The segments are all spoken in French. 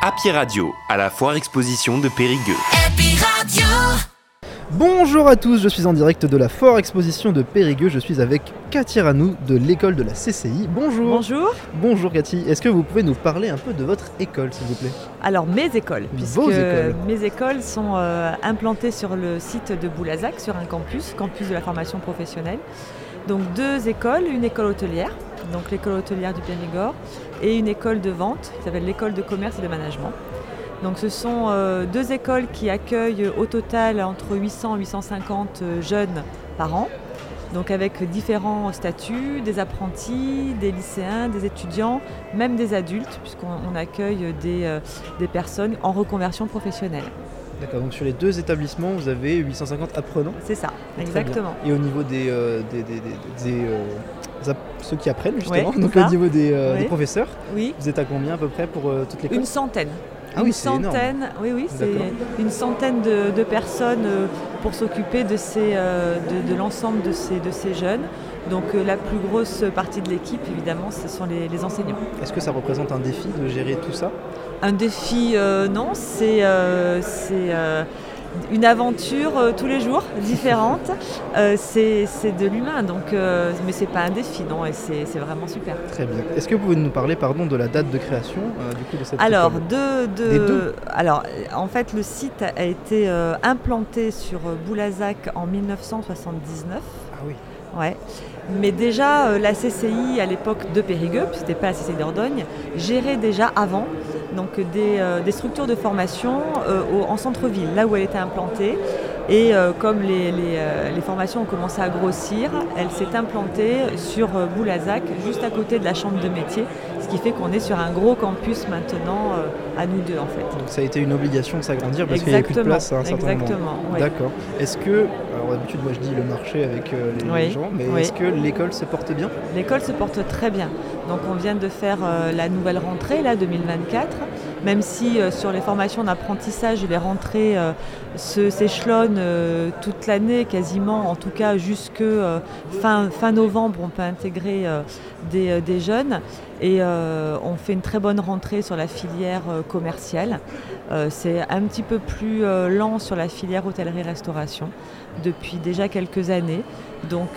Happy Radio, à la foire exposition de Périgueux. Happy Radio. Bonjour à tous, je suis en direct de la foire exposition de Périgueux. Je suis avec Cathy Ranou de l'école de la CCI. Bonjour. Bonjour. Bonjour Cathy, est-ce que vous pouvez nous parler un peu de votre école s'il vous plaît? Alors mes écoles, puisque Vos écoles. mes écoles sont implantées sur le site de Boulazac, sur un campus de la formation professionnelle. Donc deux écoles, une école hôtelière, donc l'école hôtelière du Périgord, et une école de vente qui s'appelle l'école de commerce et de management. Donc ce sont deux écoles qui accueillent au total entre 800 et 850 jeunes par an, donc avec différents statuts, des apprentis, des lycéens, des étudiants, même des adultes, puisqu'on accueille des personnes en reconversion professionnelle. D'accord, donc sur les deux établissements, vous avez 850 apprenants. C'est ça, Très exactement. bien. Et au niveau ceux qui apprennent justement, Ouais, donc ça. au niveau des Oui. professeurs, Oui, vous êtes à combien à peu près pour toute l'école? une centaine. Ah oui, c'est énorme. Oui, c'est D'accord. une centaine de personnes pour s'occuper de l'ensemble de ces jeunes. Donc la plus grosse partie de l'équipe, évidemment, ce sont les enseignants. Est-ce que ça représente un défi de gérer tout ça? Un défi, non, c'est une aventure tous les jours, différente. C'est de l'humain, donc, mais c'est pas un défi, non, et c'est vraiment super. Très bien. Est-ce que vous pouvez nous parler de la date de création du coup, de cette Alors, école? Des deux. alors, en fait, le site a été implanté sur Boulazac en 1979. Ah oui. Ouais. Mais déjà, la CCI à l'époque de Périgueux, puis c'était pas la CCI d'Ordogne, gérait déjà avant donc des structures de formation en centre-ville, là où elle était implantée. Et comme les formations ont commencé à grossir, elle s'est implantée sur Boulazac, juste à côté de la chambre de métier, ce qui fait qu'on est sur un gros campus maintenant à nous deux en fait. Donc ça a été une obligation de s'agrandir parce qu'il n'y avait plus de place à un certain moment. Exactement, oui. D'accord. Est-ce que, alors d'habitude moi je dis le marché avec les Oui, gens, mais oui. est-ce que l'école se porte bien? L'école se porte très bien. Donc on vient de faire la nouvelle rentrée, là, 2024, même si sur les formations d'apprentissage, les rentrées s'échelonnent toute l'année quasiment, en tout cas jusque fin novembre, on peut intégrer des jeunes. Et on fait une très bonne rentrée sur la filière commerciale. C'est un petit peu plus lent sur la filière hôtellerie-restauration depuis déjà quelques années. Donc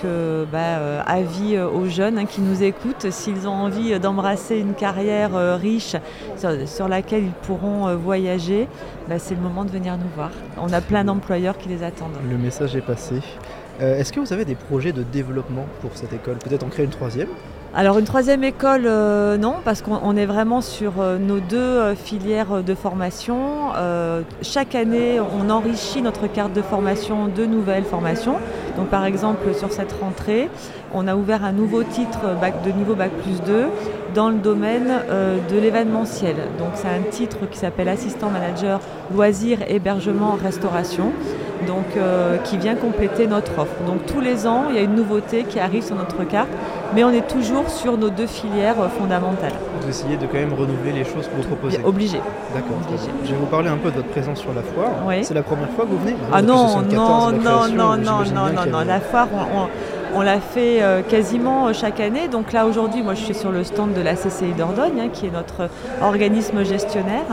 avis aux jeunes qui nous écoutent, s'ils ont envie d'embrasser une carrière riche sur laquelle ils pourront voyager, c'est le moment de venir nous voir. On a plein d'employeurs qui les attendent. Le message est passé. Est-ce que vous avez des projets de développement pour cette école? Peut-être en créer une troisième? Alors une troisième école, non, parce qu'on est vraiment sur nos deux filières de formation. Chaque année, on enrichit notre carte de formation de nouvelles formations. Donc par exemple, sur cette rentrée, on a ouvert un nouveau titre de niveau Bac+2 dans le domaine de l'événementiel. Donc c'est un titre qui s'appelle assistant manager loisirs, hébergement, restauration. Donc qui vient compléter notre offre. Donc tous les ans, il y a une nouveauté qui arrive sur notre carte, mais on est toujours sur nos deux filières fondamentales. Vous essayez de quand même renouveler les choses que vous proposez? Obligé. D'accord. Obligé. Je vais vous parler un peu de votre présence sur la foire. Oui. C'est la première fois que vous venez? Ah Depuis non, 74, la création, j'imagine bien qu'il y a- la foire, on l'a fait quasiment chaque année. Donc là aujourd'hui, moi je suis sur le stand de la CCI d'Ordogne, qui est notre organisme gestionnaire.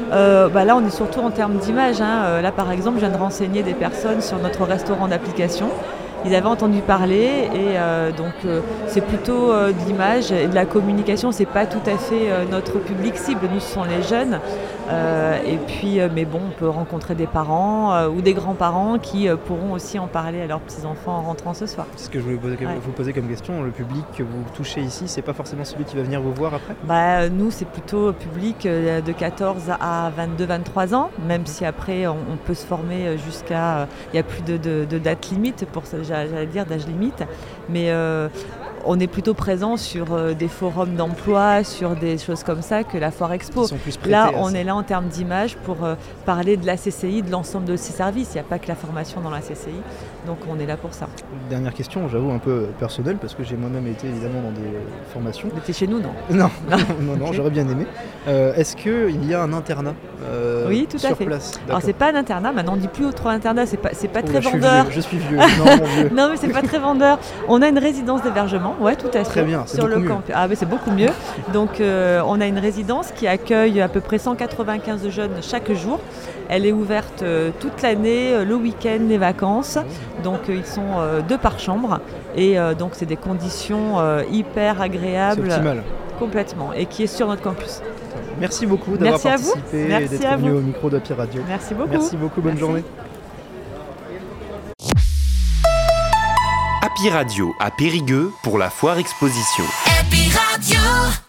Là on est surtout en termes d'image. Là par exemple, je viens de renseigner des personnes sur notre restaurant d'application. Ils avaient entendu parler et c'est plutôt de l'image et de la communication. C'est pas tout à fait notre public cible. Nous, ce sont les jeunes. Mais bon, on peut rencontrer des parents ou des grands-parents qui pourront aussi en parler à leurs petits-enfants en rentrant ce soir. C'est ce que je voulais vous poser comme question. Le public que vous touchez ici, c'est pas forcément celui qui va venir vous voir après? Nous, c'est plutôt public de 14 à 22-23 ans, même si après, on peut se former jusqu'à... Il n'y a plus de date limite, j'allais dire d'âge limite, mais on est plutôt présent sur des forums d'emploi, sur des choses comme ça que la Foire Expo. Ils sont plus prêtés Là, à on ça. est là en termes d'image pour parler de la CCI, de l'ensemble de ses services. Il n'y a pas que la formation dans la CCI, donc on est là pour ça. Dernière question, j'avoue un peu personnelle, parce que j'ai moi-même été évidemment dans des formations. Vous étiez chez nous, non? Non, non, Ok. j'aurais bien aimé. Est-ce qu'il y a un internat Oui, tout à sur fait. place? Alors c'est pas un internat, maintenant on dit plus trop internat, c'est pas très Je suis vendeur. vieux, je suis vieux. Non, mon vieux. Non mais c'est pas très vendeur. On a une résidence d'hébergement étudiants, ouais, tout à fait. Très bien, c'est sur beaucoup le mieux. campus. Ah, mais c'est beaucoup mieux. Donc, on a une résidence qui accueille à peu près 195 jeunes chaque jour. Elle est ouverte toute l'année, le week-end, les vacances. Donc, ils sont 2 par chambre. Et donc, c'est des conditions hyper C'est agréables. optimal. Complètement. Et qui est sur notre campus. Merci beaucoup d'avoir Merci à vous. participé et Merci d'être à venu vous. au micro d'Happy Radio. Merci beaucoup. Merci beaucoup, bonne Merci. journée. Happy Radio à Périgueux pour la foire exposition. Happy Radio.